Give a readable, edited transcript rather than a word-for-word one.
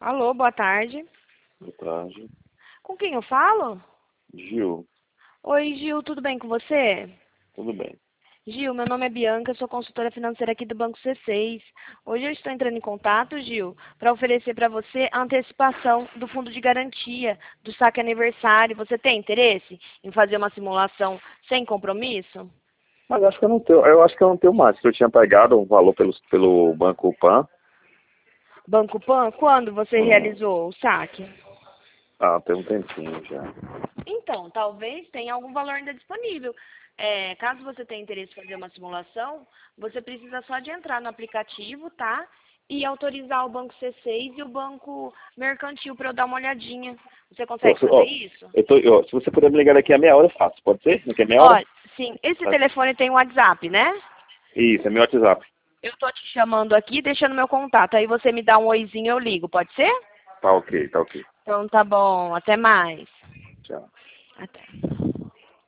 Alô, boa tarde. Boa tarde. Com quem eu falo? Gil, Oi, Gil, tudo bem com você? tudo bem. Gil, meu nome é Bianca, eu sou consultora financeira aqui do Banco C6. Hoje eu estou entrando em contato, Gil, para oferecer para você a antecipação do fundo de garantia do saque aniversário. Você tem interesse em fazer uma simulação sem compromisso? Mas acho que eu acho que eu não tenho mais, porque eu tinha pegado um valor pelo Banco Pan. Banco Pan, quando você realizou o saque? Tem um tempinho já. Então, talvez tenha algum valor ainda disponível. Caso você tenha interesse em fazer uma simulação, você precisa só de entrar no aplicativo, tá? E autorizar o Banco C6 e o Banco Mercantil para eu dar uma olhadinha. Você consegue fazer isso? Se você puder me ligar daqui a meia hora, eu faço. Pode ser? Daqui a meia hora? Olha, sim, esse Tá. telefone tem um WhatsApp, né? Isso, é meu WhatsApp. Eu tô te chamando aqui, deixando meu contato. Aí você me dá um oizinho, eu ligo, pode ser? Tá ok, tá ok. Então tá bom, até mais. Tchau. Até.